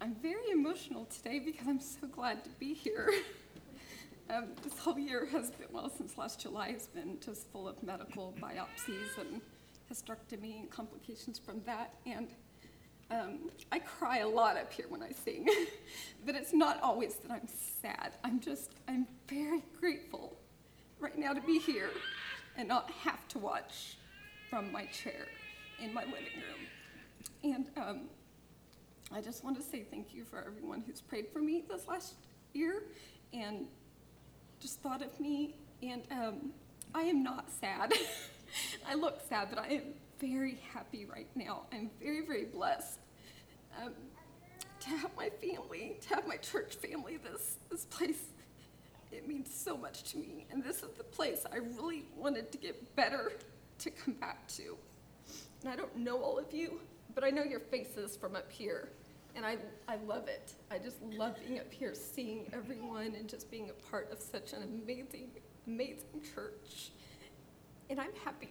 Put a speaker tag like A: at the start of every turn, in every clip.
A: I'm very emotional today because I'm so glad to be here. This whole year has been, well, since last July, has been just full of medical biopsies and hysterectomy and complications from that. And I cry a lot up here when I sing, but it's not always that I'm sad. I'm very grateful right now to be here and not have to watch from my chair in my living room. And I just want to say thank you for everyone who's prayed for me this last year and just thought of me. And I am not sad. I look sad, but I am very happy right now. I'm very, very blessed to have my family, to have my church family. This place, it means so much to me. And this is the place I really wanted to get better to come back to. And I don't know all of you, but I know your faces from up here. And I love it. I just love being up here, seeing everyone and just being a part of such an amazing, amazing church. And I'm happy.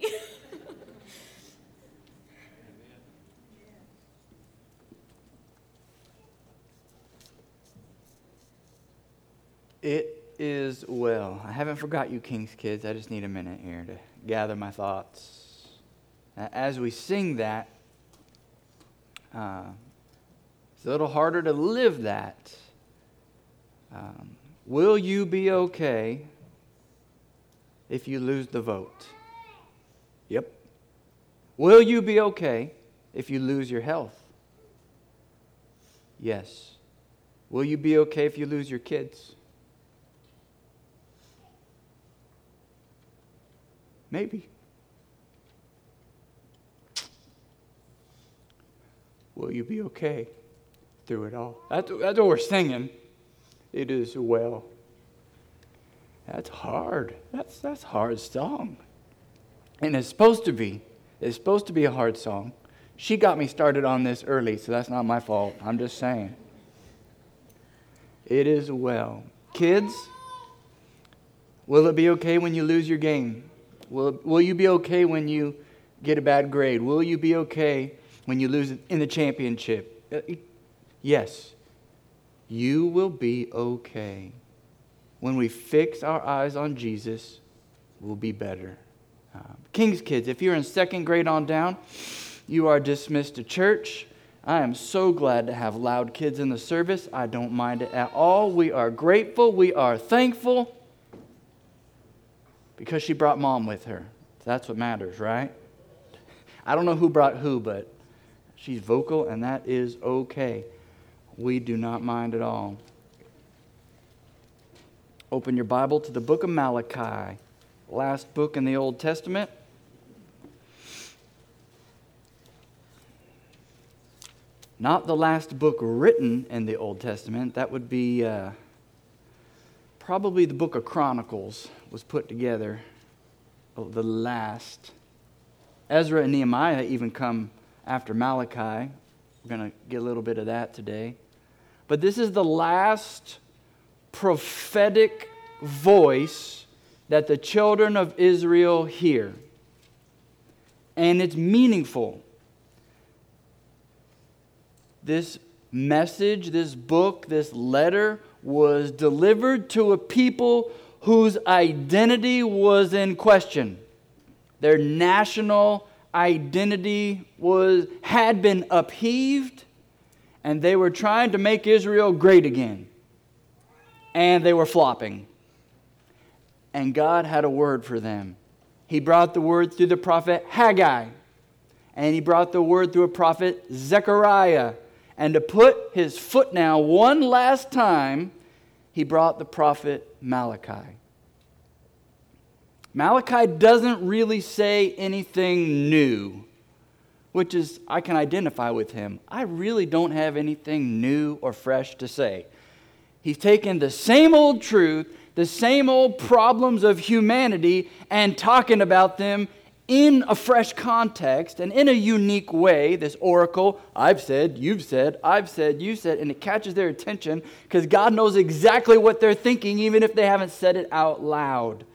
B: It is well. I haven't forgot you, King's kids. I just need a minute here to gather my thoughts. As we sing that, it's a little harder to live that. Will you be okay if you lose the vote? Yep. Will you be okay if you lose your health? Yes. Will you be okay if you lose your kids? Maybe. Will you be okay through it all? That's what we're singing. It is well. That's hard. That's a hard song. And it's supposed to be. It's supposed to be a hard song. She got me started on this early, so that's not my fault. I'm just saying. It is well. Kids, will it be okay when you lose your game? Will you be okay when you get a bad grade? Will you be okay when you lose in the championship? Yes. You will be okay. When we fix our eyes on Jesus, we'll be better. King's kids, if you're in second grade on down, you are dismissed to church. I am so glad to have loud kids in the service. I don't mind it at all. We are grateful. We are thankful. Because she brought mom with her. That's what matters, right? I don't know who brought who, but she's vocal, and that is okay. We do not mind at all. Open your Bible to the book of Malachi, last book in the Old Testament. Not the last book written in the Old Testament. That would be probably the book of Chronicles was put together. The last. Ezra and Nehemiah even come after Malachi. We're going to get a little bit of that today. But this is the last prophetic voice that the children of Israel hear. And it's meaningful. This message, this book, this letter was delivered to a people whose identity was in question. Their national identity had been upheaved, and they were trying to make Israel great again. And they were flopping. And God had a word for them. He brought the word through the prophet Haggai. And he brought the word through a prophet Zechariah. And to put his foot down one last time, he brought the prophet Malachi. Malachi doesn't really say anything new, which is, I can identify with him. I really don't have anything new or fresh to say. He's taken the same old truth, the same old problems of humanity, and talking about them in a fresh context and in a unique way. This oracle, I've said, you've said, I've said, you said, and it catches their attention because God knows exactly what they're thinking, even if they haven't said it out loud.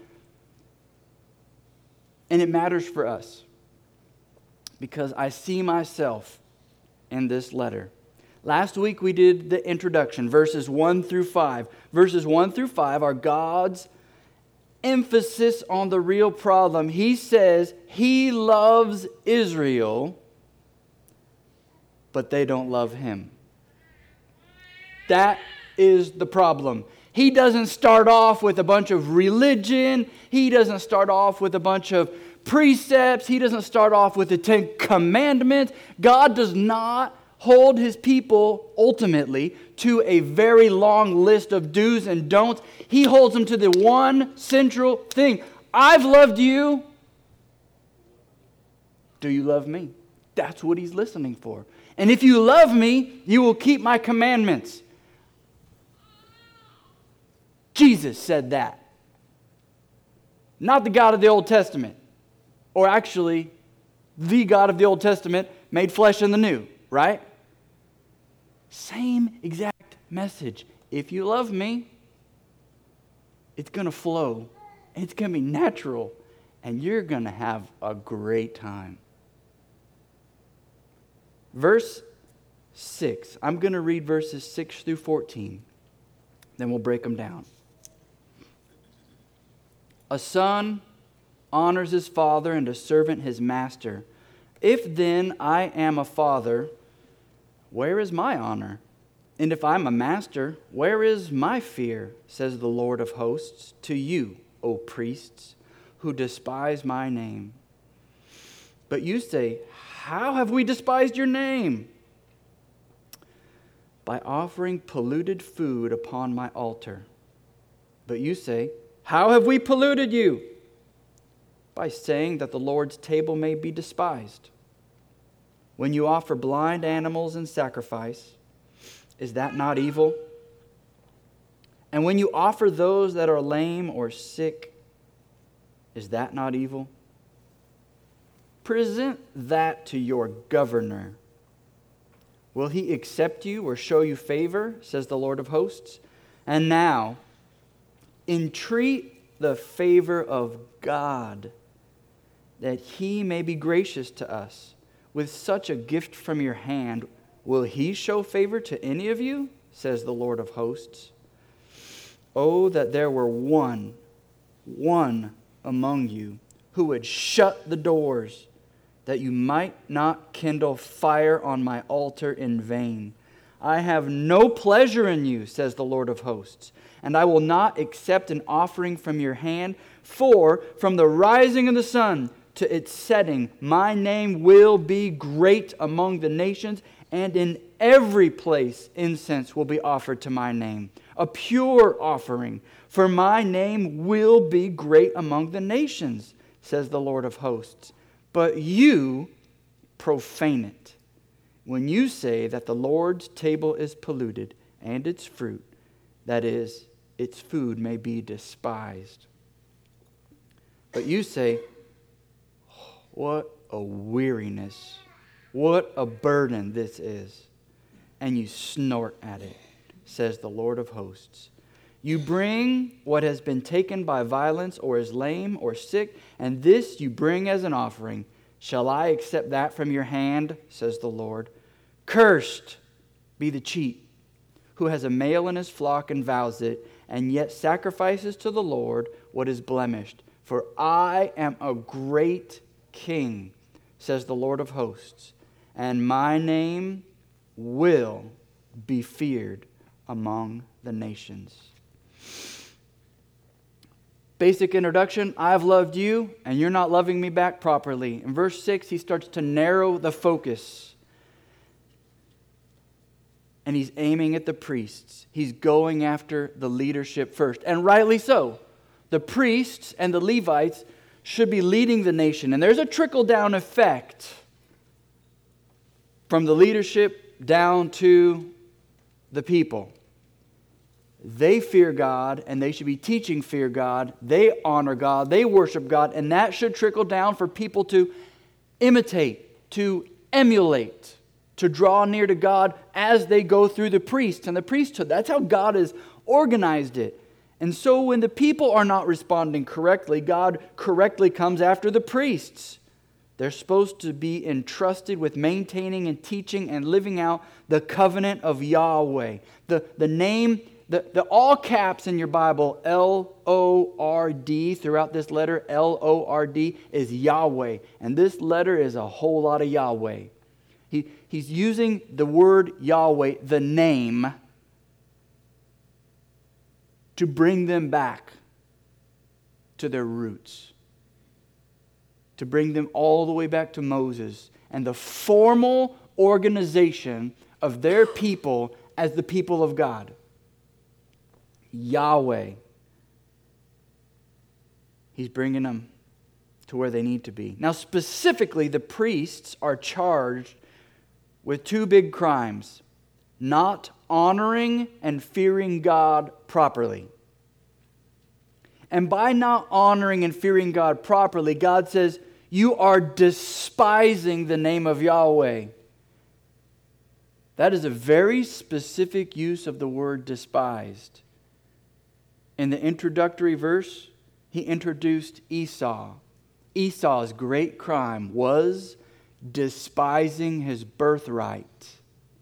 B: And it matters for us because I see myself in this letter. Last week we did the introduction, verses 1 through 5. Verses 1 through 5 are God's emphasis on the real problem. He says He loves Israel, but they don't love Him. That is the problem. He doesn't start off with a bunch of religion. He doesn't start off with a bunch of precepts. He doesn't start off with the 10 Commandments. God does not hold His people ultimately to a very long list of do's and don'ts. He holds them to the one central thing. I've loved you. Do you love me? That's what He's listening for. And if you love me, you will keep my commandments. Jesus said that. Not the God of the Old Testament. Or actually, the God of the Old Testament made flesh in the New, right? Same exact message. If you love me, it's going to flow. It's going to be natural. And you're going to have a great time. Verse 6. I'm going to read verses 6 through 14. Then we'll break them down. A son honors his father and a servant his master. If then I am a father, where is my honor? And if I'm a master, where is my fear? Says the Lord of hosts to you, O priests, who despise my name. But you say, how have we despised your name? By offering polluted food upon my altar. But you say, how have we polluted you? By saying that the Lord's table may be despised. When you offer blind animals in sacrifice, is that not evil? And when you offer those that are lame or sick, is that not evil? Present that to your governor. Will he accept you or show you favor, says the Lord of hosts? And now, entreat the favor of God, that He may be gracious to us. With such a gift from your hand, will He show favor to any of you? Says the Lord of hosts. Oh, that there were one among you who would shut the doors, that you might not kindle fire on my altar in vain. I have no pleasure in you, says the Lord of hosts, and I will not accept an offering from your hand, for from the rising of the sun to its setting, my name will be great among the nations, and in every place incense will be offered to my name, a pure offering, for my name will be great among the nations, says the Lord of hosts. But you profane it when you say that the Lord's table is polluted and its fruit, that is, its food may be despised. But you say, what a weariness, what a burden this is. And you snort at it, says the Lord of hosts. You bring what has been taken by violence or is lame or sick, and this you bring as an offering. Shall I accept that from your hand, says the Lord? Cursed be the cheat, who has a male in his flock and vows it, and yet sacrifices to the Lord what is blemished. For I am a great king, says the Lord of hosts, and my name will be feared among the nations. Basic introduction, I've loved you, and you're not loving me back properly. In verse 6, he starts to narrow the focus. And he's aiming at the priests. He's going after the leadership first. And rightly so. The priests and the Levites should be leading the nation. And there's a trickle-down effect from the leadership down to the people. They fear God, and they should be teaching fear God. They honor God. They worship God. And that should trickle down for people to imitate, to emulate, to draw near to God as they go through the priests and the priesthood. That's how God has organized it. And so when the people are not responding correctly, God correctly comes after the priests. They're supposed to be entrusted with maintaining and teaching and living out the covenant of Yahweh. The name, the all caps in your Bible, L-O-R-D, throughout this letter, L-O-R-D, is Yahweh. And this letter is a whole lot of Yahweh. He's using the word Yahweh, the name, to bring them back to their roots. To bring them all the way back to Moses and the formal organization of their people as the people of God. Yahweh. He's bringing them to where they need to be. Now, specifically, the priests are charged with two big crimes: not honoring and fearing God properly. And by not honoring and fearing God properly, God says, you are despising the name of Yahweh. That is a very specific use of the word despised. In the introductory verse, he introduced Esau. Esau's great crime was despising his birthright.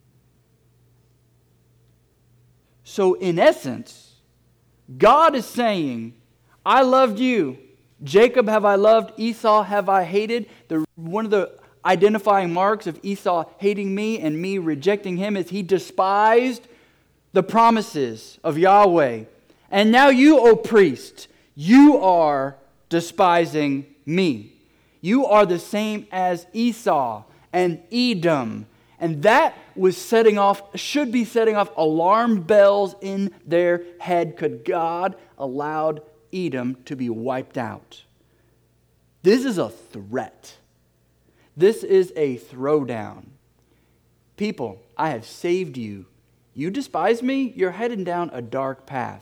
B: So in essence, God is saying, I loved you. Jacob have I loved, Esau have I hated. One of the identifying marks of Esau hating me and me rejecting him is he despised the promises of Yahweh. And now you, O priest, you are despising me. You are the same as Esau and Edom. And that was should be setting off alarm bells in their head. Could God allowed Edom to be wiped out? This is a threat. This is a throwdown. People, I have saved you. You despise me, you're heading down a dark path.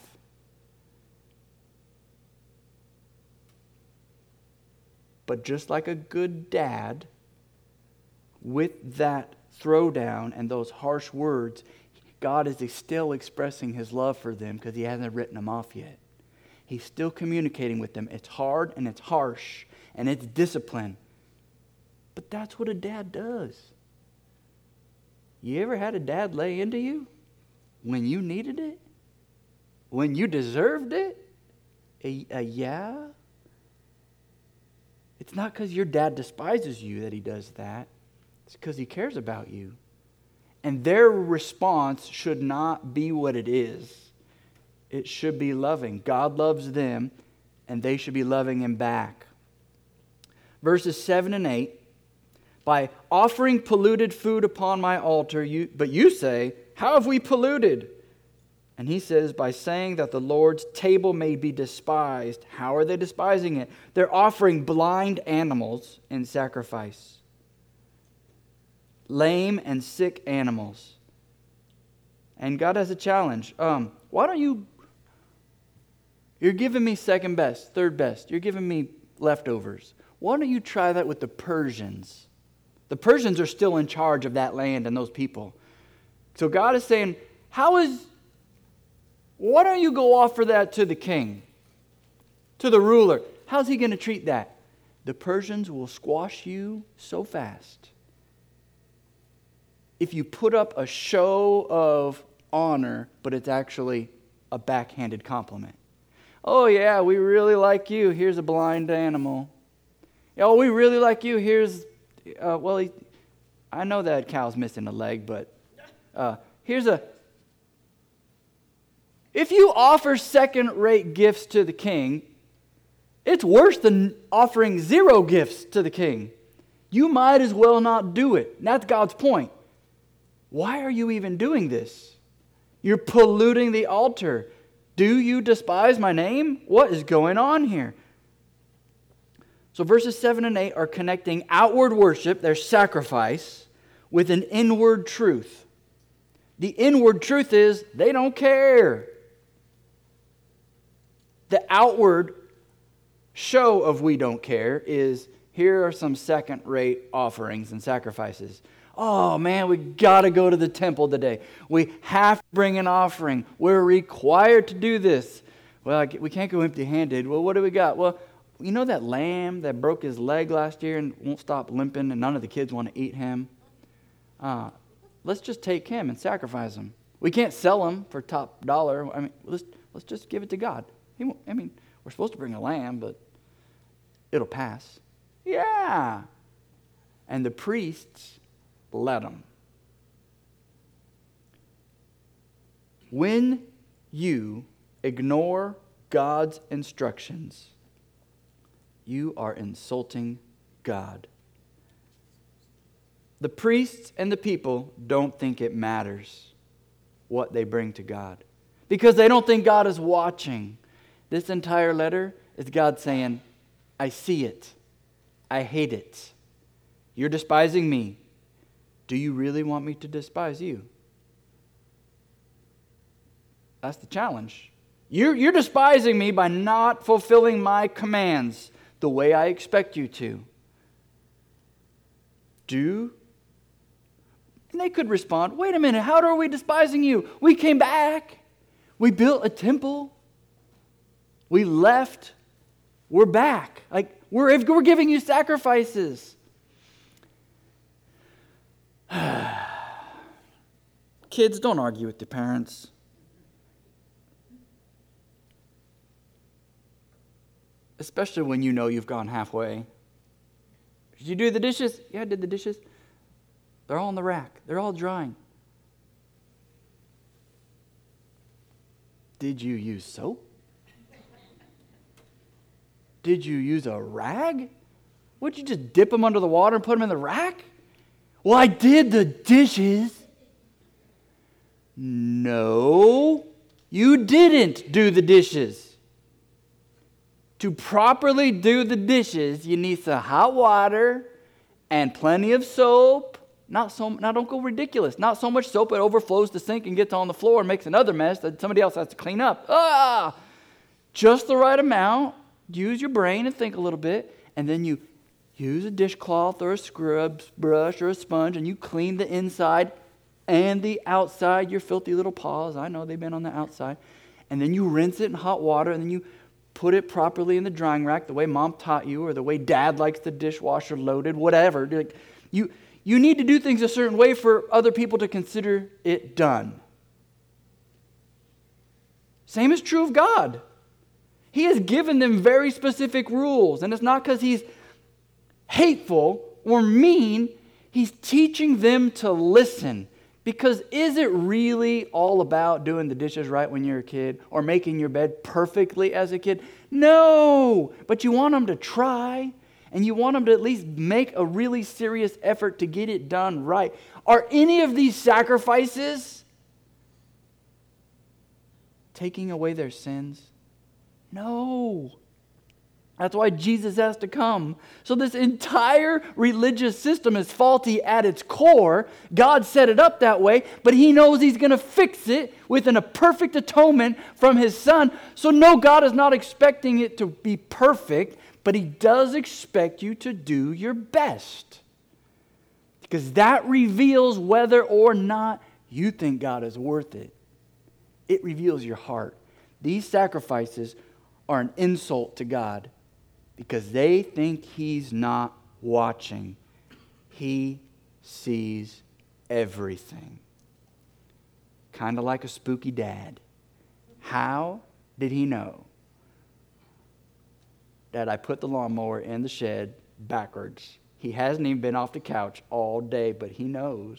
B: But just like a good dad, with that throwdown and those harsh words, God is still expressing his love for them because he hasn't written them off yet. He's still communicating with them. It's hard and it's harsh and it's discipline. But that's what a dad does. You ever had a dad lay into you when you needed it? When you deserved it? Yeah? It's not because your dad despises you that he does that. It's because he cares about you. And their response should not be what it is. It should be loving. God loves them, and they should be loving him back. Verses 7 and 8, by offering polluted food upon my altar, but you say, how have we polluted? And he says, by saying that the Lord's table may be despised. How are they despising it? They're offering blind animals in sacrifice. Lame and sick animals. And God has a challenge. Why don't you're giving me second best, third best. You're giving me leftovers. Why don't you try that with the Persians? The Persians are still in charge of that land and those people. So God is saying, why don't you go offer that to the king, to the ruler? How's he going to treat that? The Persians will squash you so fast. If you put up a show of honor, but it's actually a backhanded compliment. Oh yeah, we really like you. Here's a blind animal. Oh, we really like you. Here's, I know that cow's missing a leg, but here's a... If you offer second-rate gifts to the king, it's worse than offering 0 gifts to the king. You might as well not do it. And that's God's point. Why are you even doing this? You're polluting the altar. Do you despise my name? What is going on here? So verses 7 and 8 are connecting outward worship, their sacrifice, with an inward truth. The inward truth is they don't care. The outward show of we don't care is here are some second-rate offerings and sacrifices. Oh man, we got to go to the temple today. We have to bring an offering. We're required to do this. Well, we can't go empty-handed. Well, what do we got? Well, You know that lamb that broke his leg last year and won't stop limping and none of the kids want to eat him? Let's just take him and sacrifice him. We can't sell him for top dollar. I mean, let's just give it to God. We're supposed to bring a lamb, but it'll pass. Yeah. And the priests let him. When you ignore God's instructions, you are insulting God. The priests and the people don't think it matters what they bring to God because they don't think God is watching. This entire letter is God saying, I see it. I hate it. You're despising me. Do you really want me to despise you? That's the challenge. You're despising me by not fulfilling my commands the way I expect you to. And they could respond, wait a minute, how are we despising you? We came back. We built a temple. We left. We're back. We're giving you sacrifices. Kids, don't argue with your parents. Especially when you know you've gone halfway. Did you do the dishes? Yeah, I did the dishes. They're all on the rack. They're all drying. Did you use soap? Did you use a rag? Would you just dip them under the water and put them in the rack? Well, I did the dishes. No, you didn't do the dishes. To properly do the dishes, you need some hot water and plenty of soap. Now don't go ridiculous. Not so much soap it overflows the sink and gets on the floor and makes another mess that somebody else has to clean up. Just the right amount. Use your brain and think a little bit. And then you use a dishcloth or a scrub brush or a sponge and you clean the inside and the outside, your filthy little paws. I know they've been on the outside. And then you rinse it in hot water and then you put it properly in the drying rack the way Mom taught you or the way Dad likes the dishwasher loaded, whatever. You need to do things a certain way for other people to consider it done. Same is true of God. He has given them very specific rules, and it's not because He's hateful or mean. He's teaching them to listen. Because is it really all about doing the dishes right when you're a kid or making your bed perfectly as a kid? No, but you want them to try and you want them to at least make a really serious effort to get it done right. Are any of these sacrifices taking away their sins? No. That's why Jesus has to come. So this entire religious system is faulty at its core. God set it up that way, but He knows He's going to fix it within a perfect atonement from His Son. So no, God is not expecting it to be perfect, but He does expect you to do your best. Because that reveals whether or not you think God is worth it. It reveals your heart. These sacrifices are an insult to God. Because they think He's not watching. He sees everything. Kind of like a spooky dad. How did He know that I put the lawnmower in the shed backwards? He hasn't even been off the couch all day, but He knows.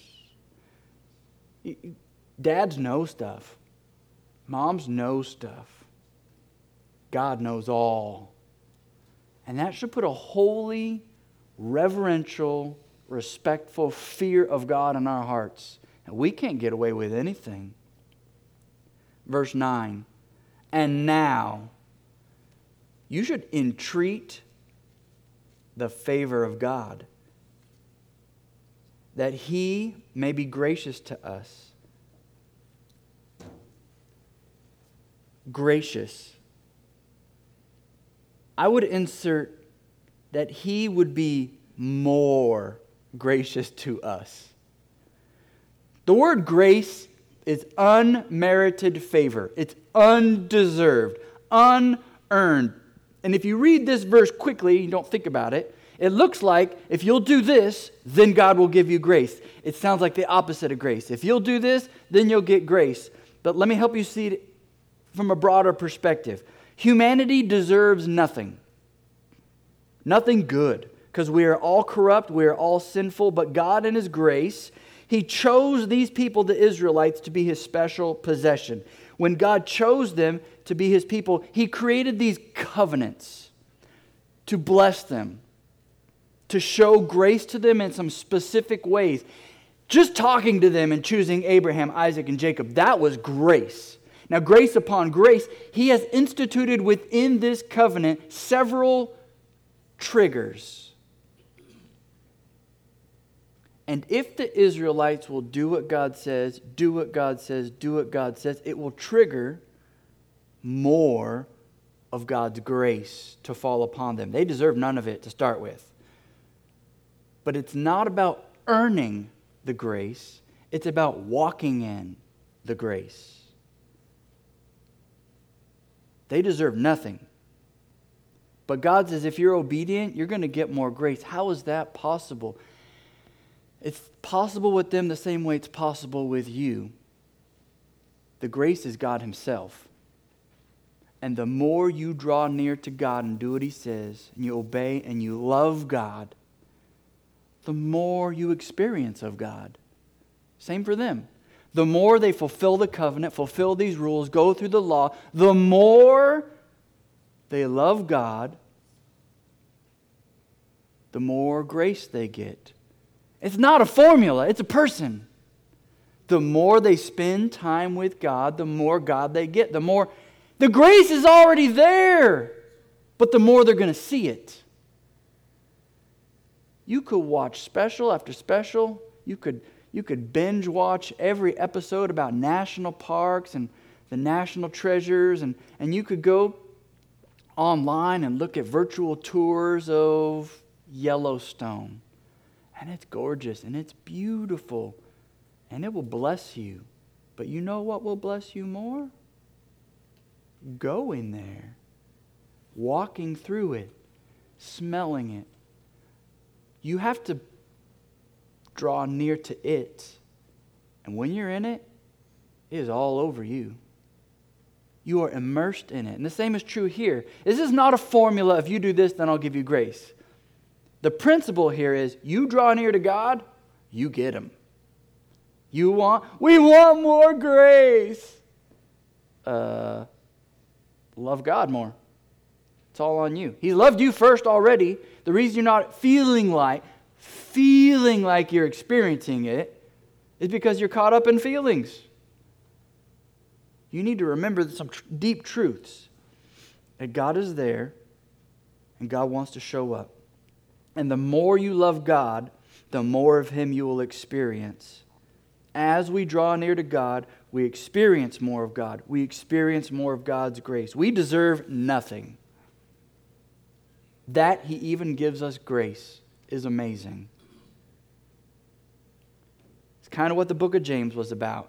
B: Dads know stuff. Moms know stuff. God knows all. And that should put a holy, reverential, respectful fear of God in our hearts. And we can't get away with anything. Verse 9. And now, you should entreat the favor of God, that He may be gracious to us. Gracious. I would insert that He would be more gracious to us. The word grace is unmerited favor. It's undeserved, unearned. And if you read this verse quickly, you don't think about it, it looks like if you'll do this, then God will give you grace. It sounds like the opposite of grace. If you'll do this, then you'll get grace. But let me help you see it from a broader perspective. Humanity deserves nothing. Nothing good. Because we are all corrupt, we are all sinful, but God in His grace, He chose these people, the Israelites, to be His special possession. When God chose them to be His people, He created these covenants to bless them, to show grace to them in some specific ways. Just talking to them and choosing Abraham, Isaac, and Jacob, that was grace. Now, grace upon grace, He has instituted within this covenant several triggers. And if the Israelites will do what God says, do what God says, do what God says, it will trigger more of God's grace to fall upon them. They deserve none of it to start with. But it's not about earning the grace. It's about walking in the grace. They deserve nothing. But God says if you're obedient, you're going to get more grace. How is that possible? It's possible with them the same way it's possible with you. The grace is God Himself. And the more you draw near to God and do what He says, and you obey and you love God, the more you experience of God. Same for them. The more they fulfill the covenant, fulfill these rules, go through the law, the more they love God, the more grace they get. It's not a formula, it's a person. The more they spend time with God, the more God they get. The grace is already there, but the more they're going to see it. You could watch special after special. You could binge watch every episode about national parks and the national treasures, and you could go online and look at virtual tours of Yellowstone. And it's gorgeous and it's beautiful and it will bless you. But you know what will bless you more? Going there, walking through it, smelling it. You have to draw near to it. And when you're in it, it is all over you. You are immersed in it. And the same is true here. This is not a formula. If you do this, then I'll give you grace. The principle here is you draw near to God, you get Him. We want more grace. Love God more. It's all on you. He loved you first already. The reason you're not feeling like you're experiencing it is because you're caught up in feelings. You need to remember some deep truths. That God is there and God wants to show up. And the more you love God, the more of Him you will experience. As we draw near to God, we experience more of God. We experience more of God's grace. We deserve nothing. That He even gives us grace is amazing. It's kind of what the book of James was about.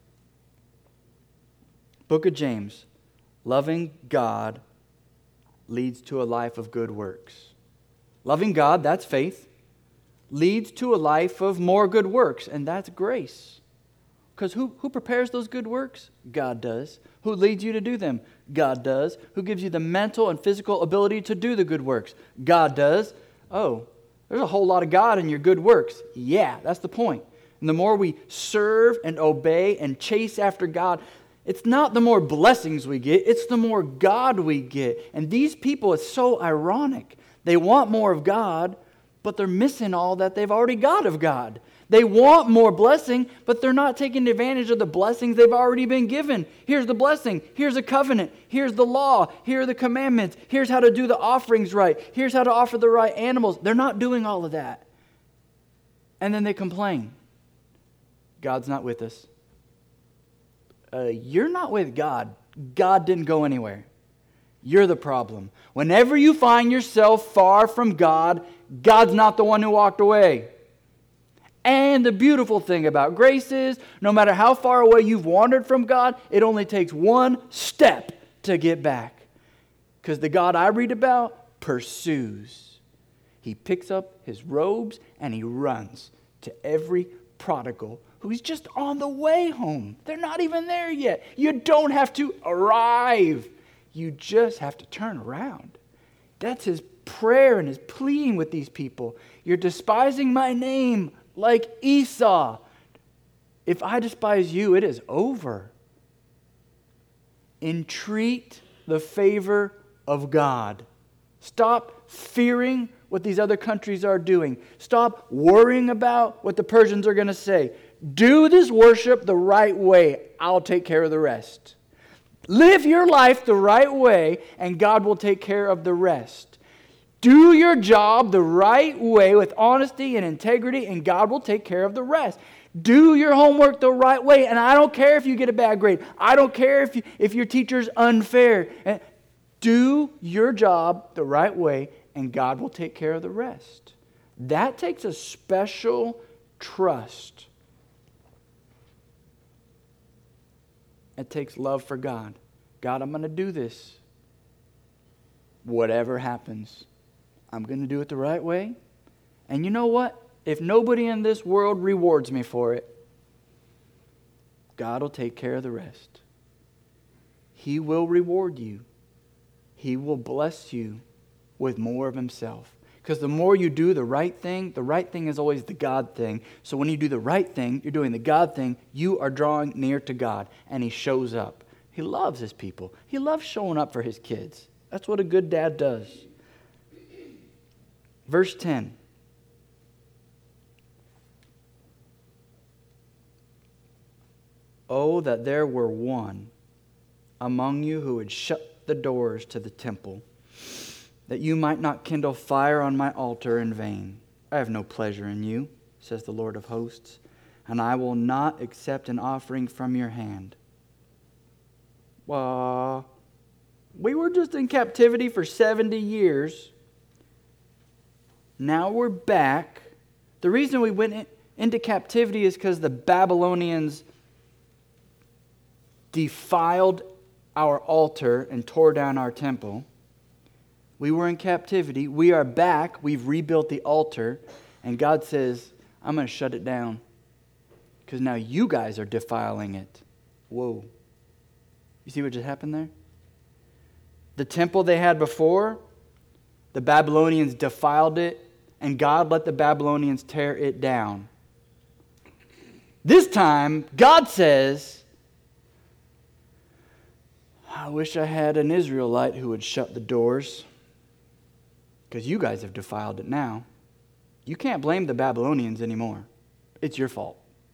B: Book of James, loving God leads to a life of good works. Loving God, that's faith, leads to a life of more good works, and that's grace. Because who prepares those good works? God does. Who leads you to do them? God does. Who gives you the mental and physical ability to do the good works? God does. Oh, there's a whole lot of God in your good works. Yeah, that's the point. And the more we serve and obey and chase after God, it's not the more blessings we get, it's the more God we get. And these people, it's so ironic. They want more of God, but they're missing all that they've already got of God. They want more blessing, but they're not taking advantage of the blessings they've already been given. Here's the blessing. Here's a covenant. Here's the law. Here are the commandments. Here's how to do the offerings right. Here's how to offer the right animals. They're not doing all of that. And then they complain. God's not with us. You're not with God. God didn't go anywhere. You're the problem. Whenever you find yourself far from God, God's not the one who walked away. And the beautiful thing about grace is, no matter how far away you've wandered from God, it only takes one step to get back. Because the God I read about pursues. He picks up his robes and he runs to every prodigal who's just on the way home. They're not even there yet. You don't have to arrive. You just have to turn around. That's his prayer and his pleading with these people. You're despising my name like Esau. If I despise you, it is over. Entreat the favor of God. Stop fearing what these other countries are doing. Stop worrying about what the Persians are going to say. Do this worship the right way. I'll take care of the rest. Live your life the right way, and God will take care of the rest. Do your job the right way with honesty and integrity, and God will take care of the rest. Do your homework the right way, and I don't care if you get a bad grade. I don't care if your teacher's unfair. Do your job the right way, and God will take care of the rest. That takes a special trust. It takes love for God. God, I'm going to do this. Whatever happens, I'm going to do it the right way. And you know what? If nobody in this world rewards me for it, God will take care of the rest. He will reward you. He will bless you with more of himself. Because the more you do the right thing is always the God thing. So when you do the right thing, you're doing the God thing, you are drawing near to God, and he shows up. He loves his people. He loves showing up for his kids. That's what a good dad does. Verse 10. Oh, that there were one among you who would shut the doors to the temple, that you might not kindle fire on my altar in vain. I have no pleasure in you, says the Lord of hosts, and I will not accept an offering from your hand. We were just in captivity for 70 years. Now we're back. The reason we went into captivity is because the Babylonians defiled our altar and tore down our temple. We were in captivity. We are back. We've rebuilt the altar. And God says, I'm going to shut it down because now you guys are defiling it. Whoa. You see what just happened there? The temple they had before, the Babylonians defiled it, and God let the Babylonians tear it down. This time, God says, I wish I had an Israelite who would shut the doors, because you guys have defiled it now. You can't blame the Babylonians anymore. It's your fault.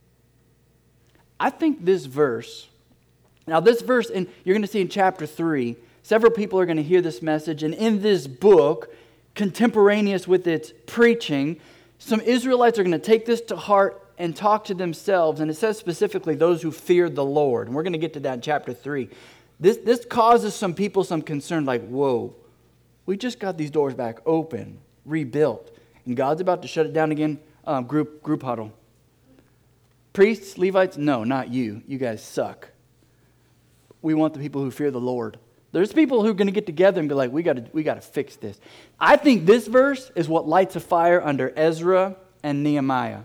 B: I think this verse, and you're going to see in chapter 3, several people are going to hear this message, and in this book, contemporaneous with its preaching, some Israelites are going to take this to heart and talk to themselves, and it says specifically those who feared the Lord, and we're going to get to that in chapter 3. This causes some people some concern, like, whoa, we just got these doors back open, rebuilt, and God's about to shut it down again. Group huddle. Priests, Levites, no, not you. You guys suck. We want the people who fear the Lord. There's people who are going to get together and be like, we got to fix this. I think this verse is what lights a fire under Ezra and Nehemiah.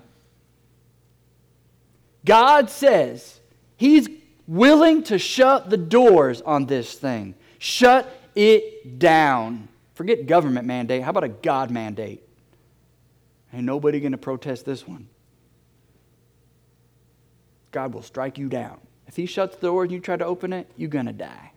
B: God says he's willing to shut the doors on this thing. Shut it down. Forget government mandate. How about a God mandate? Ain't nobody going to protest this one. God will strike you down. If he shuts the door and you try to open it, you're going to die.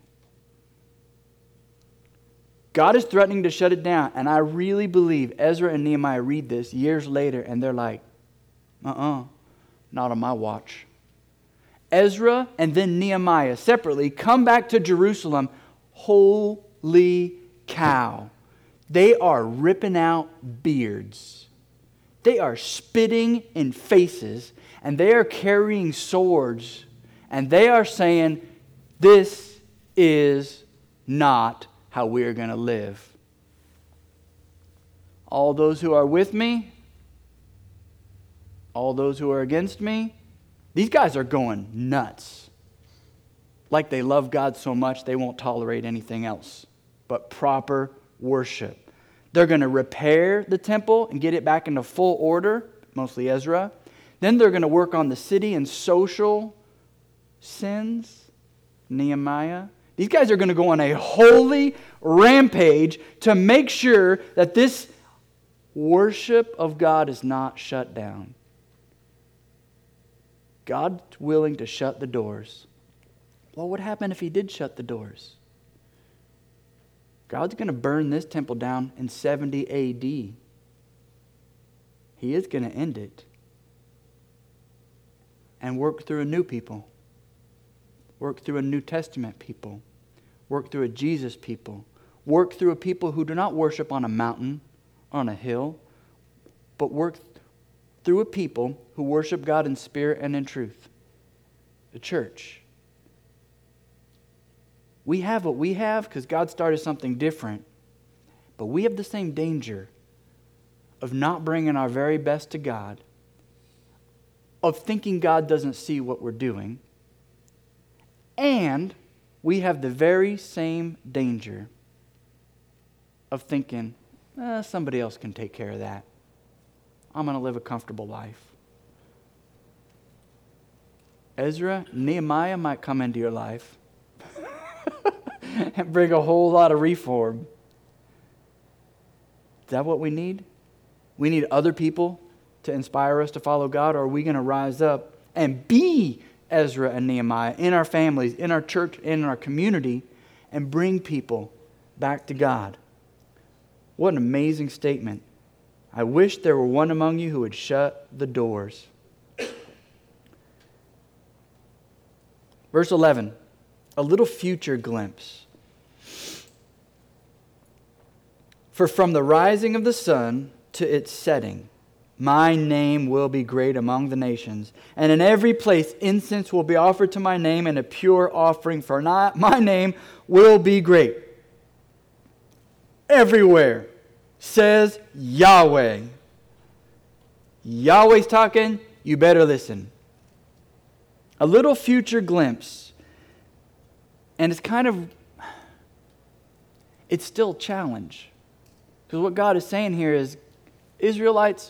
B: God is threatening to shut it down. And I really believe Ezra and Nehemiah read this years later and they're like, not on my watch. Ezra and then Nehemiah separately come back to Jerusalem. Holy cow. They are ripping out beards. They are spitting in faces. And they are carrying swords. And they are saying, this is not how we are going to live. All those who are with me, all those who are against me, these guys are going nuts. Like they love God so much they won't tolerate anything else but proper worship. They're going to repair the temple and get it back into full order, mostly Ezra. Then they're going to work on the city and social sins, Nehemiah. These guys are going to go on a holy rampage to make sure that this worship of God is not shut down. God's willing to shut the doors. What would happen if he did shut the doors? God's going to burn this temple down in 70 AD. He is going to end it and work through a new people. Work through a New Testament people. Work through a Jesus people. Work through a people who do not worship on a mountain, on a hill, but work through a people who worship God in spirit and in truth. The church. We have what we have because God started something different, but we have the same danger of not bringing our very best to God, of thinking God doesn't see what we're doing, and we have the very same danger of thinking, somebody else can take care of that. I'm going to live a comfortable life. Ezra, Nehemiah might come into your life and bring a whole lot of reform. Is that what we need? We need other people to inspire us to follow God, or are we going to rise up and be Ezra and Nehemiah in our families, in our church, in our community, and bring people back to God? What an amazing statement. I wish there were one among you who would shut the doors. Verse 11, a little future glimpse. For from the rising of the sun to its setting, my name will be great among the nations, and in every place incense will be offered to my name, and a pure offering, for my name will be great. Everywhere, says Yahweh. Yahweh's talking, you better listen. A little future glimpse. And it's still a challenge. Because what God is saying here is, Israelites,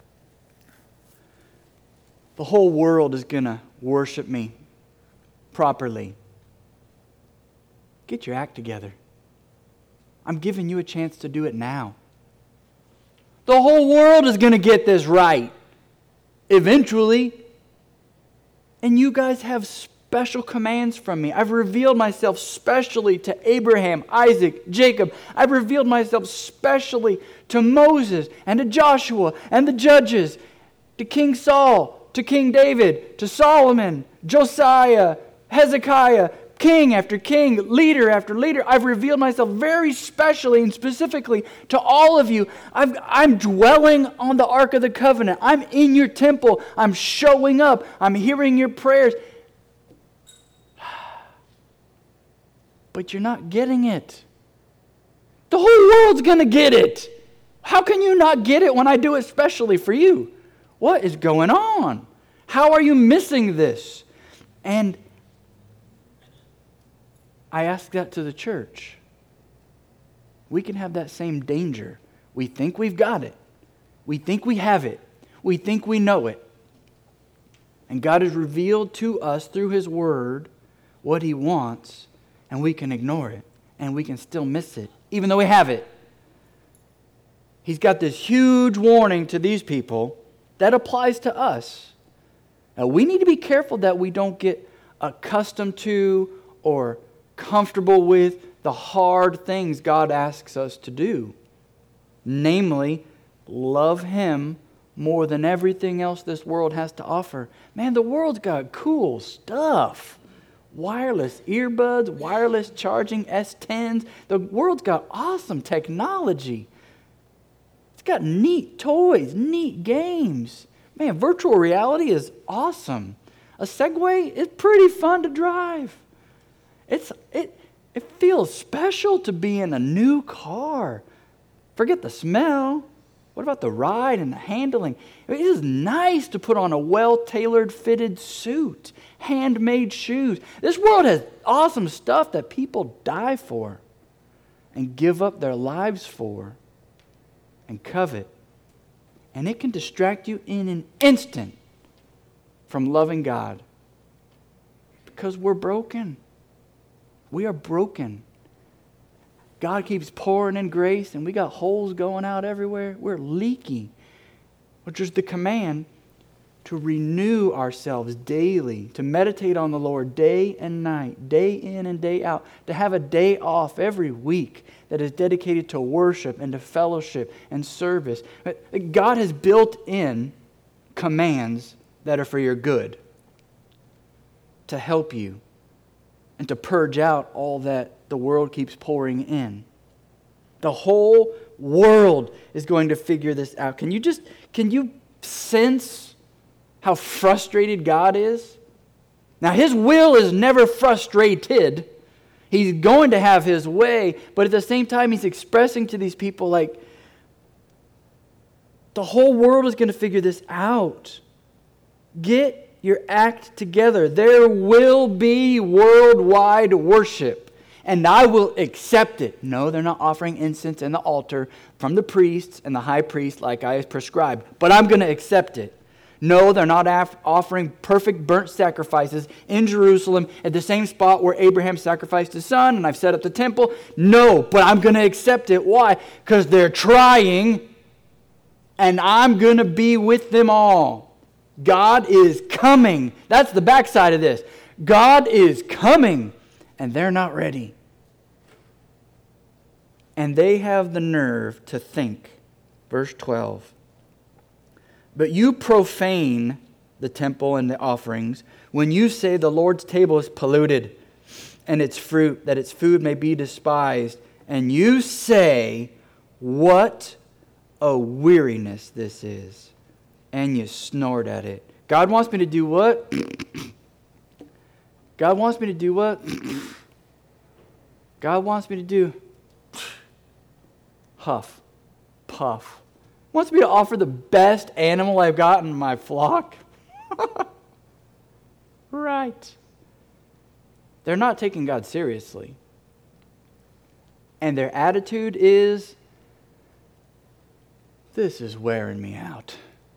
B: the whole world is going to worship me properly. Get your act together. I'm giving you a chance to do it now. The whole world is going to get this right eventually. And you guys have special commands from me. I've revealed myself specially to Abraham, Isaac, Jacob. I've revealed myself specially to Moses and to Joshua and the judges, to King Saul, to King David, to Solomon, Josiah, Hezekiah, king after king, leader after leader. I've revealed myself very specially and specifically to all of you. I'm dwelling on the Ark of the Covenant. I'm in your temple. I'm showing up. I'm hearing your prayers. But you're not getting it. The whole world's going to get it. How can you not get it when I do it specially for you? What is going on? How are you missing this? And I ask that to the church. We can have that same danger. We think we've got it. We think we have it. We think we know it. And God has revealed to us through His Word what He wants, and we can ignore it, and we can still miss it, even though we have it. He's got this huge warning to these people that applies to us. Now, we need to be careful that we don't get accustomed to or comfortable with the hard things God asks us to do. Namely, love Him more than everything else this world has to offer. Man, the world's got cool stuff. Wireless earbuds, wireless charging S10s. The world's got awesome technology. It's got neat toys, neat games. Man, virtual reality is awesome. A Segway is pretty fun to drive. It feels special to be in a new car. Forget the smell. What about the ride and the handling? It is nice to put on a well-tailored fitted suit, handmade shoes. This world has awesome stuff that people die for. and give up their lives for and covet. And it can distract you in an instant from loving God. Because we're broken. We are broken. God keeps pouring in grace and we got holes going out everywhere. We're leaky. Which is the command to renew ourselves daily, to meditate on the Lord day and night, day in and day out, to have a day off every week that is dedicated to worship and to fellowship and service. God has built in commands that are for your good, to help you and to purge out all that the world keeps pouring in. The whole world is going to figure this out. Can you sense how frustrated God is? Now, His will is never frustrated. He's going to have His way, but at the same time, He's expressing to these people like, the whole world is going to figure this out. Get your act together. There will be worldwide worship, and I will accept it. No, they're not offering incense in the altar from the priests and the high priest like I prescribed, but I'm going to accept it. No, they're not offering perfect burnt sacrifices in Jerusalem at the same spot where Abraham sacrificed his son and I've set up the temple. No, but I'm going to accept it. Why? Because they're trying and I'm going to be with them all. God is coming. That's the backside of this. God is coming and they're not ready. And they have the nerve to think. Verse 12. But you profane the temple and the offerings when you say the Lord's table is polluted and its fruit, that its food may be despised. And you say, what a weariness this is. And you snort at it. God wants me to do what? God wants me to do what? God wants me to do huff, puff. Wants me to offer the best animal I've got in my flock? Right. They're not taking God seriously. And their attitude is, this is wearing me out.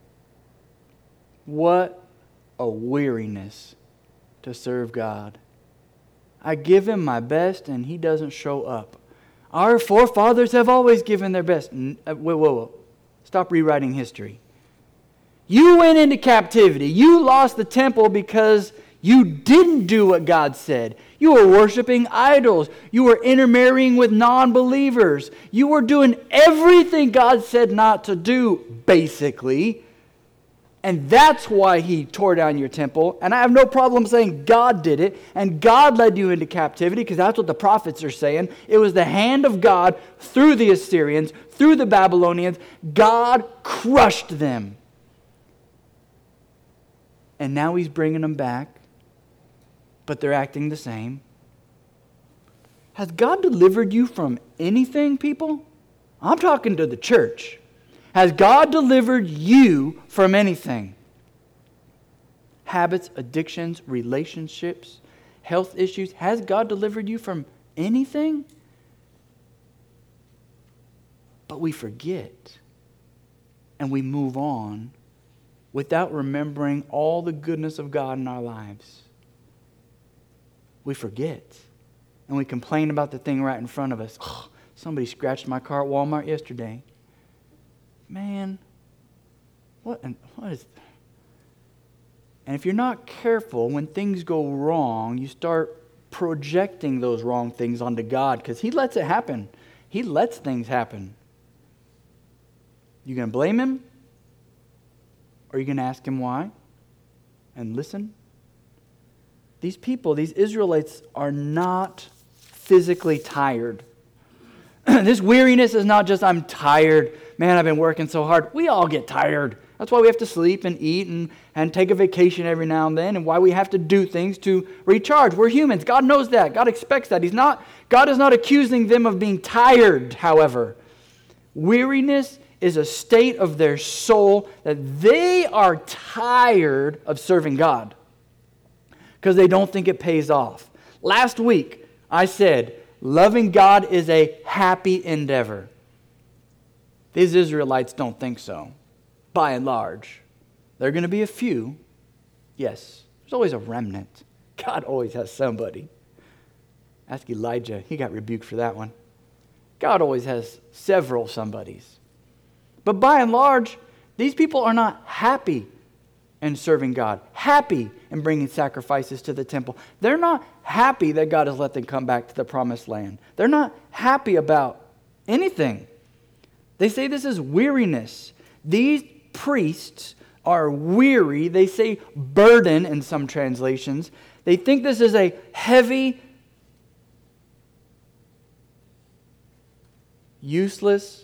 B: What a weariness to serve God. I give Him my best and He doesn't show up. Our forefathers have always given their best. Whoa. Stop rewriting history. You went into captivity. You lost the temple because you didn't do what God said. You were worshiping idols. You were intermarrying with non-believers. You were doing everything God said not to do, basically. And that's why He tore down your temple. And I have no problem saying God did it. And God led you into captivity, because that's what the prophets are saying. It was the hand of God through the Assyrians, through the Babylonians. God crushed them. And now He's bringing them back. But they're acting the same. Has God delivered you from anything, people? I'm talking to the church. Has God delivered you from anything? Habits, addictions, relationships, health issues. Has God delivered you from anything? But we forget and we move on without remembering all the goodness of God in our lives. We forget and we complain about the thing right in front of us. Oh, somebody scratched my car at Walmart yesterday. Man, what is... And if you're not careful, when things go wrong, you start projecting those wrong things onto God, because He lets it happen. He lets things happen. You going to blame Him? Or are you going to ask Him why? And listen? These people, these Israelites, are not physically tired. This weariness is not just, I'm tired. Man, I've been working so hard. We all get tired. That's why we have to sleep and eat and take a vacation every now and then, and why we have to do things to recharge. We're humans. God knows that. God expects that. God is not accusing them of being tired, however. Weariness is a state of their soul that they are tired of serving God because they don't think it pays off. Last week, I said, loving God is a happy endeavor. These Israelites don't think so, by and large. There are going to be a few. Yes, there's always a remnant. God always has somebody. Ask Elijah. He got rebuked for that one. God always has several somebodies. But by and large, these people are not happy in serving God, happy in bringing sacrifices to the temple. They're not happy that God has let them come back to the promised land. They're not happy about anything. They say this is weariness. These priests are weary. They say burden in some translations. They think this is a heavy, useless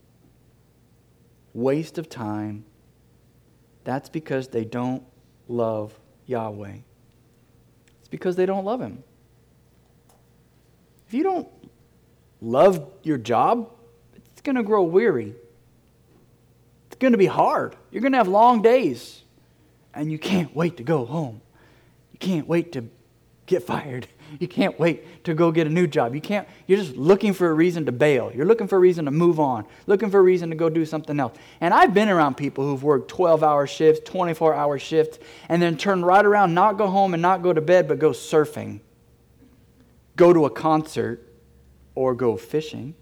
B: waste of time. That's because they don't love Yahweh. It's because they don't love Him. If you don't love your job, it's going to grow weary. It's going to be hard. You're going to have long days. And you can't wait to go home. You can't wait to get fired. You can't wait to go get a new job. You're just looking for a reason to bail. You're looking for a reason to move on. Looking for a reason to go do something else. And I've been around people who've worked 12-hour shifts, 24-hour shifts, and then turn right around, not go home and not go to bed, but go surfing. Go to a concert or go fishing.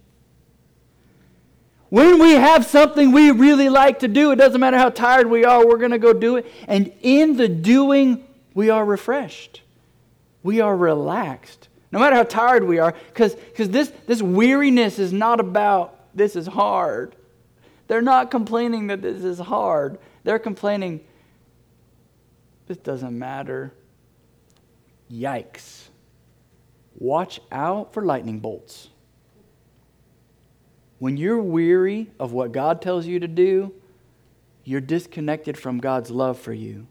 B: When we have something we really like to do, it doesn't matter how tired we are, we're going to go do it. And in the doing, we are refreshed. We are relaxed. No matter how tired we are, because this weariness is not about this is hard. They're not complaining that this is hard. They're complaining this doesn't matter. Yikes. Watch out for lightning bolts. When you're weary of what God tells you to do, you're disconnected from God's love for you.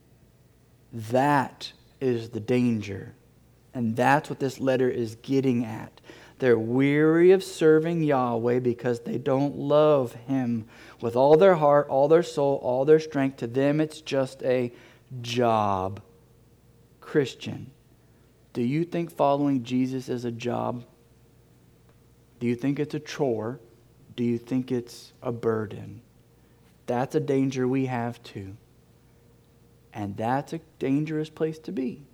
B: That is the danger. And that's what this letter is getting at. They're weary of serving Yahweh because they don't love Him with all their heart, all their soul, all their strength. To them, it's just a job. Christian, do you think following Jesus is a job? Do you think it's a chore? Do you think it's a burden? That's a danger we have too. And that's a dangerous place to be.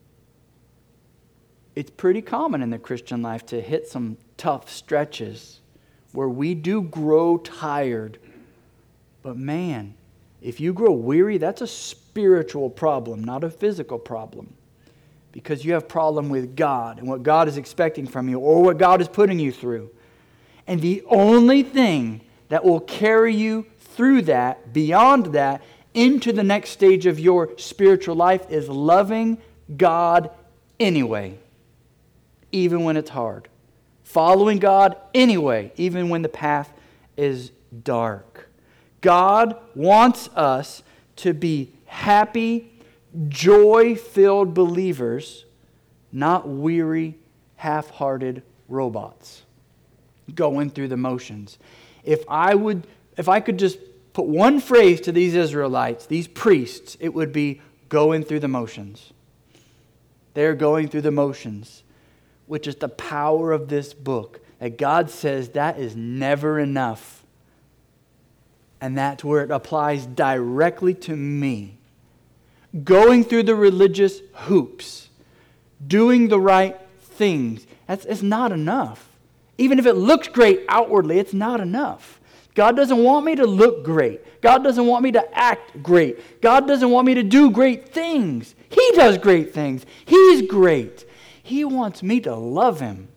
B: It's pretty common in the Christian life to hit some tough stretches where we do grow tired. But man, if you grow weary, that's a spiritual problem, not a physical problem. Because you have a problem with God and what God is expecting from you or what God is putting you through. And the only thing that will carry you through that, beyond that, into the next stage of your spiritual life is loving God anyway, even when it's hard. Following God anyway, even when the path is dark. God wants us to be happy, joy-filled believers, not weary, half-hearted robots going through the motions. If I could just put one phrase to these Israelites, these priests, it would be going through the motions. They're going through the motions, which is the power of this book. That God says that is never enough. And that's where it applies directly to me. Going through the religious hoops, doing the right things, it's not enough. Even if it looks great outwardly, it's not enough. God doesn't want me to look great. God doesn't want me to act great. God doesn't want me to do great things. He does great things. He's great. He wants me to love Him.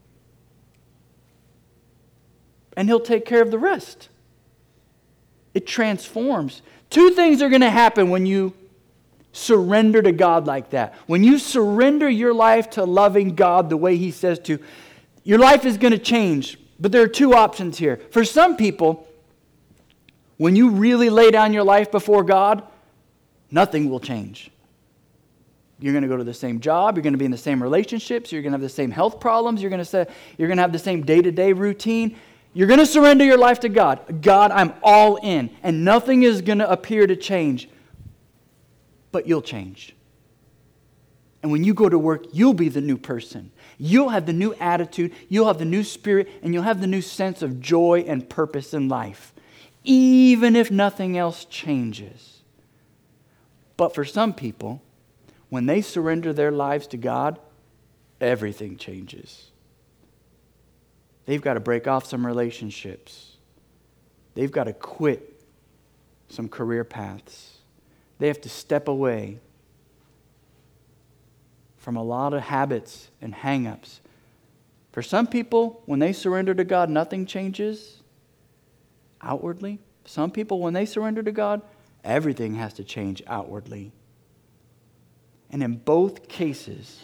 B: And He'll take care of the rest. It transforms. Two things are going to happen when you surrender to God like that. When you surrender your life to loving God the way He says to, your life is going to change. But there are two options here. For some people, when you really lay down your life before God, nothing will change. You're going to go to the same job. You're going to be in the same relationships. You're going to have the same health problems. You're going to have the same day-to-day routine. You're going to surrender your life to God. God, I'm all in. And nothing is going to appear to change. But you'll change. And when you go to work, you'll be the new person. You'll have the new attitude, you'll have the new spirit, and you'll have the new sense of joy and purpose in life, even if nothing else changes. But for some people, when they surrender their lives to God, everything changes. They've got to break off some relationships. They've got to quit some career paths. They have to step away from a lot of habits and hang-ups. For some people, when they surrender to God, nothing changes outwardly. Some people, when they surrender to God, everything has to change outwardly. And in both cases,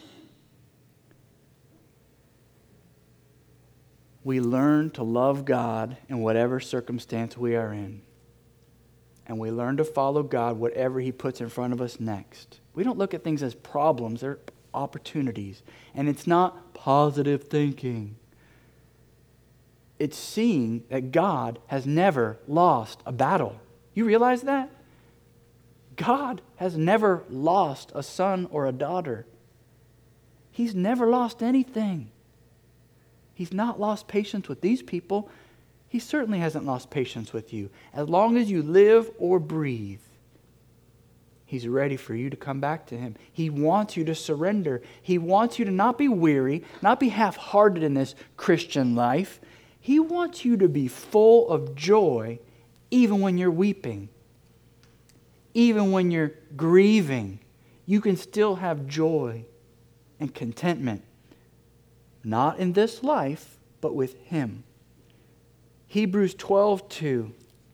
B: we learn to love God in whatever circumstance we are in. And we learn to follow God whatever He puts in front of us next. We don't look at things as problems, they're opportunities. And it's not positive thinking. It's seeing that God has never lost a battle. You realize that? God has never lost a son or a daughter. He's never lost anything. He's not lost patience with these people. He certainly hasn't lost patience with you. As long as you live or breathe, He's ready for you to come back to Him. He wants you to surrender. He wants you to not be weary, not be half-hearted in this Christian life. He wants you to be full of joy even when you're weeping. Even when you're grieving, you can still have joy and contentment. Not in this life, but with Him. Hebrews 12:2.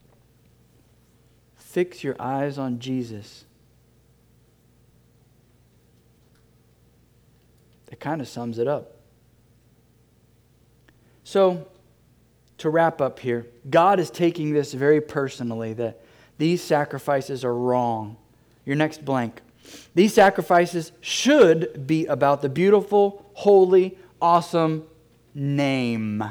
B: Fix your eyes on Jesus. That kind of sums it up. So, to wrap up here, God is taking this very personally, that these sacrifices are wrong. Your next blank. These sacrifices should be about the beautiful, holy, awesome name,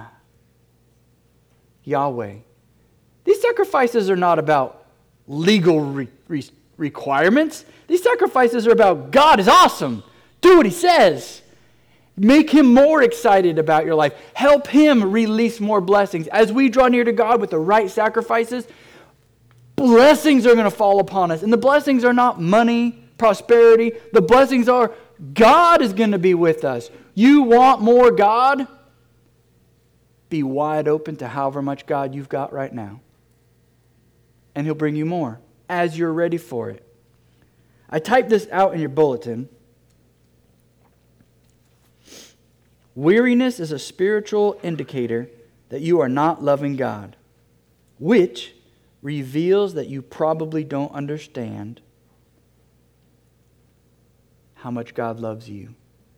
B: Yahweh. These sacrifices are not about legal requirements. These sacrifices are about God is awesome. Do what He says. Make Him more excited about your life. Help Him release more blessings. As we draw near to God with the right sacrifices, blessings are going to fall upon us. And the blessings are not money, prosperity. The blessings are God is going to be with us. You want more God? Be wide open to however much God you've got right now. And He'll bring you more as you're ready for it. I typed this out in your bulletin. Weariness is a spiritual indicator that you are not loving God, which reveals that you probably don't understand how much God loves you.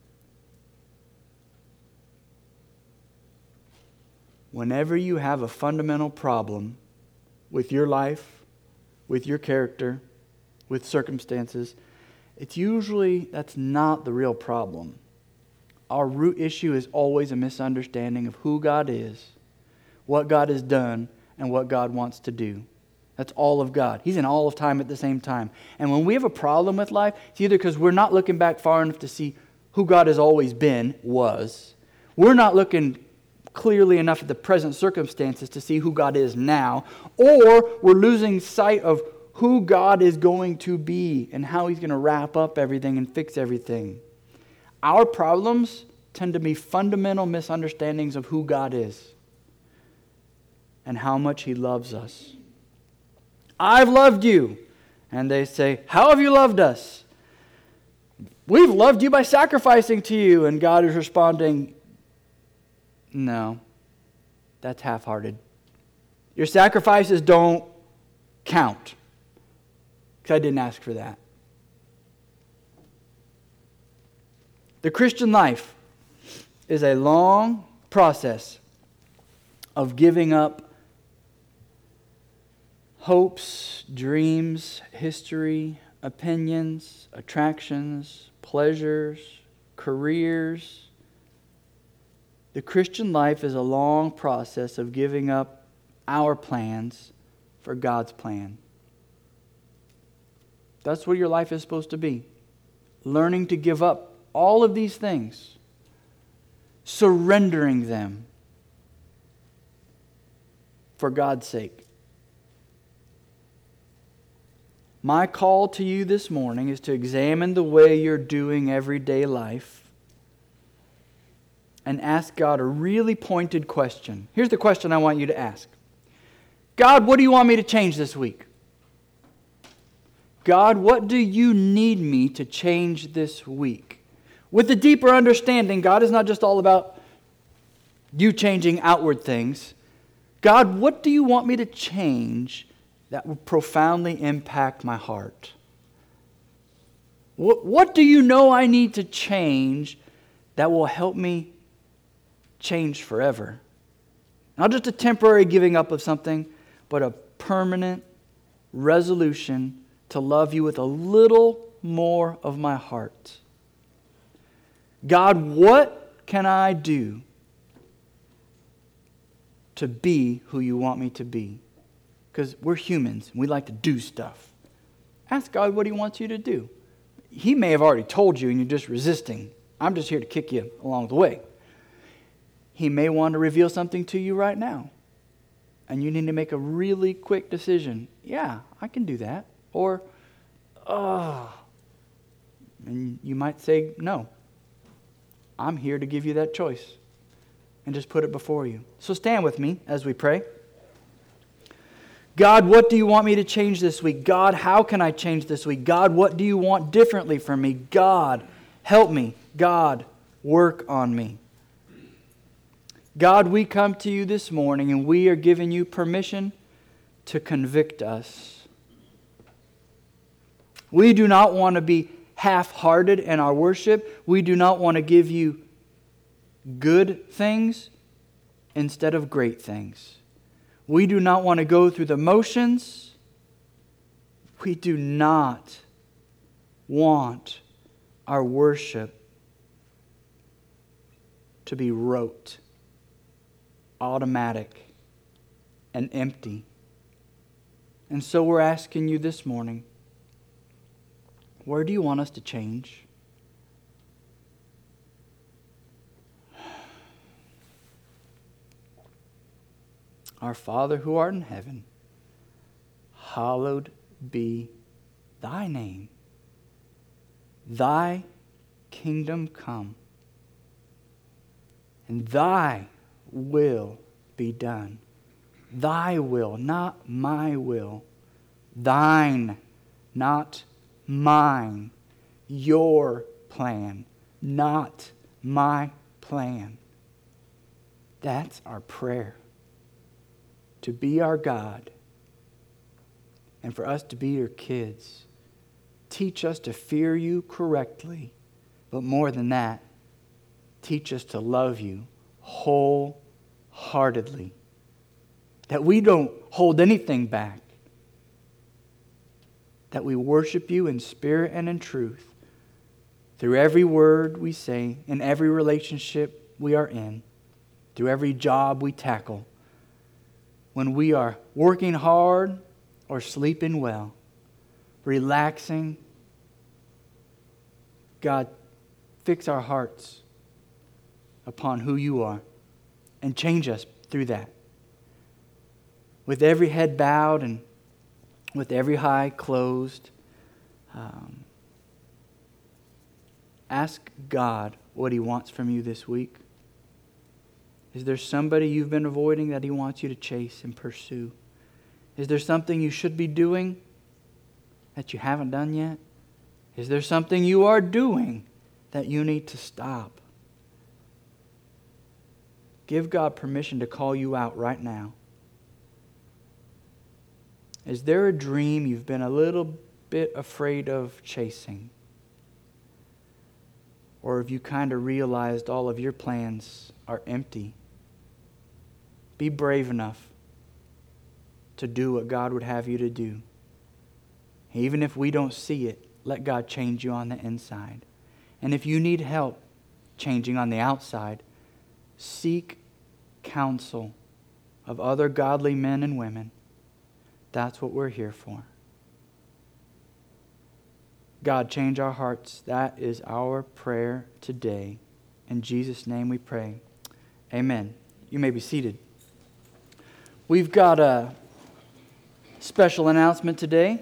B: Whenever you have a fundamental problem with your life, with your character, with circumstances, that's not the real problem. Our root issue is always a misunderstanding of who God is, what God has done, and what God wants to do. That's all of God. He's in all of time at the same time. And when we have a problem with life, it's either because we're not looking back far enough to see who God has always been, was. We're not looking clearly enough at the present circumstances to see who God is now. Or we're losing sight of who God is going to be and how He's going to wrap up everything and fix everything. Our problems tend to be fundamental misunderstandings of who God is and how much He loves us. I've loved you. And they say, how have you loved us? We've loved you by sacrificing to you. And God is responding, no, that's half-hearted. Your sacrifices don't count. Because I didn't ask for that. The Christian life is a long process of giving up hopes, dreams, history, opinions, attractions, pleasures, careers. The Christian life is a long process of giving up our plans for God's plan. That's what your life is supposed to be. learning to give up all of these things, surrendering them for God's sake. My call to you this morning is to examine the way you're doing everyday life and ask God a really pointed question. Here's the question I want you to ask. God, what do you want me to change this week? God, what do you need me to change this week? With the deeper understanding, God is not just all about you changing outward things. God, what do you want me to change that will profoundly impact my heart? What do you know I need to change that will help me change forever? Not just a temporary giving up of something, but a permanent resolution to love you with a little more of my heart. God, what can I do to be who you want me to be? Because we're humans. We like to do stuff. Ask God what He wants you to do. He may have already told you and you're just resisting. I'm just here to kick you along the way. He may want to reveal something to you right now. And you need to make a really quick decision. Yeah, I can do that. Or, and you might say, no. I'm here to give you that choice. And just put it before you. So stand with me as we pray. God, what do you want me to change this week? God, how can I change this week? God, what do you want differently from me? God, help me. God, work on me. God, we come to you this morning and we are giving you permission to convict us. We do not want to be half-hearted in our worship. We do not want to give you good things instead of great things. We do not want to go through the motions. We do not want our worship to be rote, automatic, and empty. And so we're asking you this morning, where do you want us to change? Our Father who art in heaven, hallowed be thy name. Thy kingdom come, and thy will be done. Thy will, not my will. Thine, not mine. Your plan, not my plan. That's our prayer. To be our God and for us to be your kids. Teach us to fear you correctly, but more than that, teach us to love you wholeheartedly. That we don't hold anything back. That we worship you in spirit and in truth through every word we say, in every relationship we are in, through every job we tackle. When we are working hard or sleeping well, relaxing, God, fix our hearts upon who you are and change us through that. With every head bowed and with every eye closed, ask God what He wants from you this week. Is there somebody you've been avoiding that He wants you to chase and pursue? Is there something you should be doing that you haven't done yet? Is there something you are doing that you need to stop? Give God permission to call you out right now. Is there a dream you've been a little bit afraid of chasing? Or have you kind of realized all of your plans are empty? Be brave enough to do what God would have you to do. Even if we don't see it, let God change you on the inside. And if you need help changing on the outside, seek counsel of other godly men and women. That's what we're here for. God, change our hearts. That is our prayer today. In Jesus' name we pray. Amen. You may be seated. We've got a special announcement today.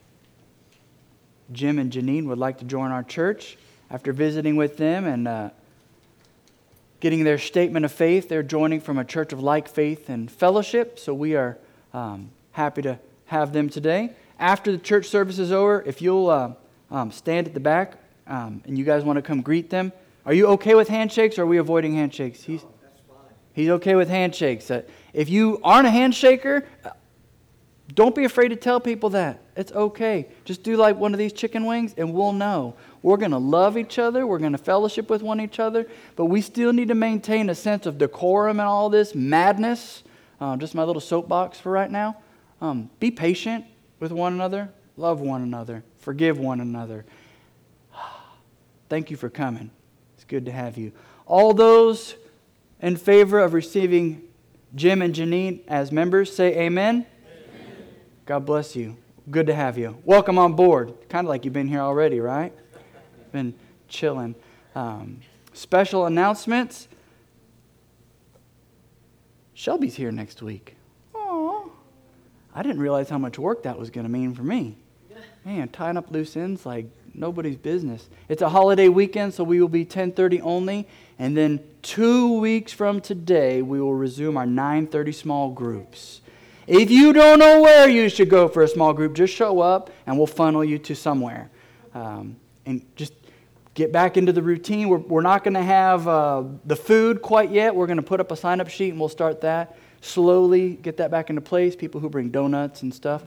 B: Jim and Janine would like to join our church. After visiting with them and getting their statement of faith, they're joining from a church of like faith and fellowship. So we are happy to have them today. After the church service is over, if you'll stand at the back and you guys want to come greet them. Are you okay with handshakes or are we avoiding handshakes? That's fine. He's okay with handshakes. If you aren't a handshaker, don't be afraid to tell people that. It's okay. Just do like one of these chicken wings and we'll know. We're going to love each other. We're going to fellowship with one another. But we still need to maintain a sense of decorum and all this madness. Just my little soapbox for right now. Be patient with one another. Love one another. Forgive one another. Thank you for coming. It's good to have you. All those in favor of receiving Jim and Janine as members, say amen. God bless you. Good to have you. Welcome on board. Kind of like you've been here already, right? Been chilling. Special announcements. Shelby's here next week. Aww. I didn't realize how much work that was going to mean for me. Man, tying up loose ends like nobody's business. It's a holiday weekend, so we will be 10:30 only. And then 2 weeks from today, we will resume our 9:30 small groups. If you don't know where you should go for a small group, just show up and we'll funnel you to somewhere. And just get back into the routine. We're not going to have the food quite yet. We're going to put up a sign-up sheet and we'll start that. Slowly get that back into place. People who bring donuts and stuff.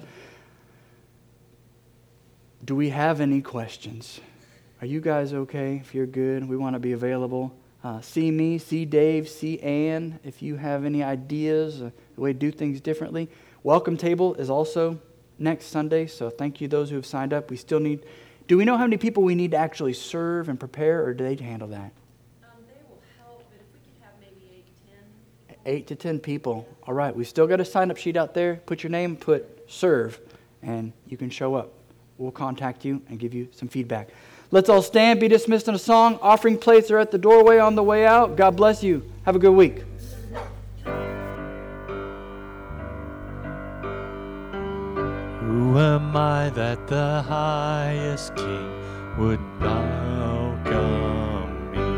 B: Do we have any questions? Are you guys okay? If you're good, we want to be available. See me, see Dave, see Ann. If you have any ideas, the way to do things differently. Welcome table is also next Sunday, so thank you those who have signed up. We still need, do we know how many people we need to actually serve and prepare, or do they handle that?
C: They will help, but if we could have maybe 8 to 10.
B: 8 to 10 people. All right, we still got a sign-up sheet out there. Put your name, put serve, and you can show up. We'll contact you and give you some feedback. Let's all stand, be dismissed in a song. Offering plates are at the doorway on the way out. God bless you. Have a good week.
D: Who am I that the highest King would welcome me?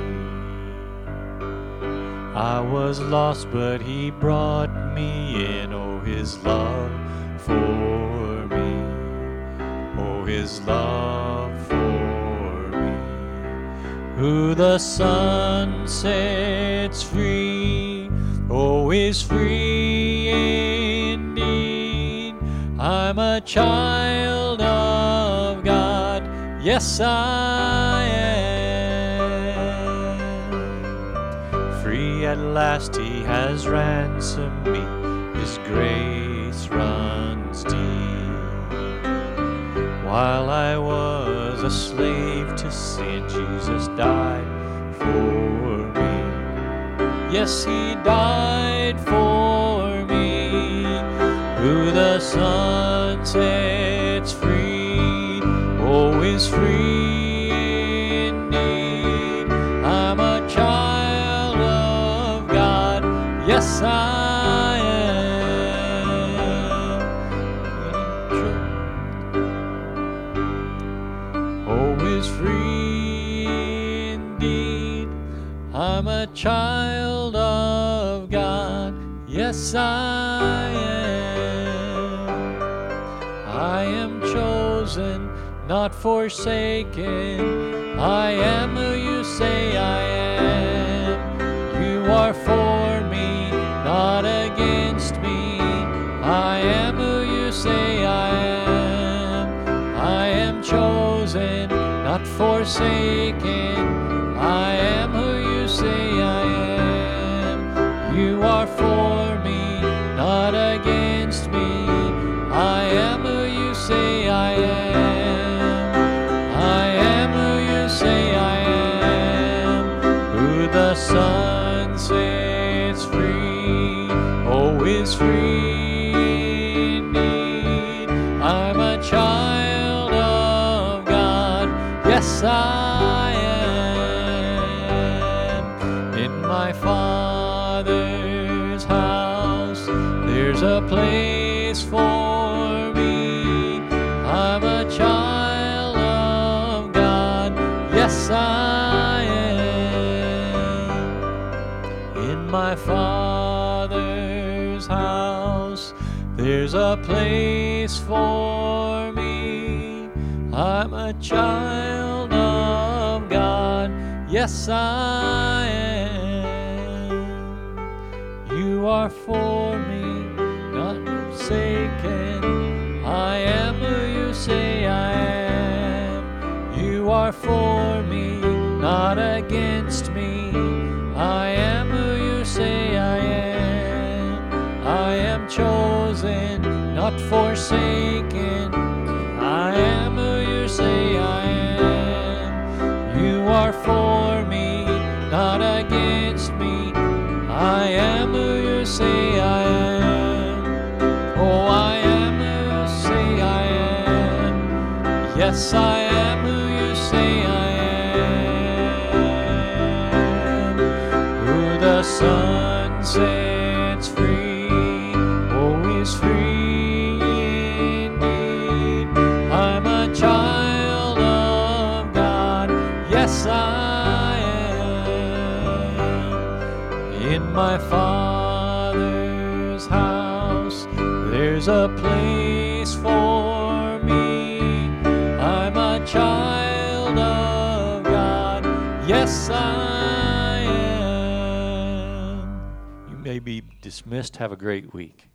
D: I was lost, but He brought me in. Oh, His love for me. Oh, His love for me. Who the Son sets free, oh, is free indeed. I'm a child of God, yes I am. Free at last He has ransomed me, His grace runs deep. While I was a slave to sin, Jesus died for me. Yes, He died for me. Who the Son sets free, oh, is free indeed. I'm a child of God, yes I am. Oh, is free indeed. I'm a child of God, yes I am. I am chosen, not forsaken. I am who you say I am. You are for me, not against me. I am who you say I am. I am chosen, not forsaken. I am who you say I am. You are for me, not against me. I am who you say I am. I am who you say I am. Who the Son sets free, oh, is free indeed. I'm a child of God, my Father's house, there's a place for me. I'm a child of God, yes I am. In my Father's house, there's a place for me. I'm a child of God, yes I am. You are for me, not forsaken. I am who you say I am. You are for me, not against me. I am who you say I am. I am chosen, not forsaken. I am who you say I am. You are for me, not against me. I am who you say I am. Oh, I am who you say I am. Yes, I am who you say I am. Who the Son sets free, oh, is free indeed. I'm a child of God, yes I am. In my Father's house, there's a place for me. I'm a child of God, yes I am. You may be dismissed. Have a great week.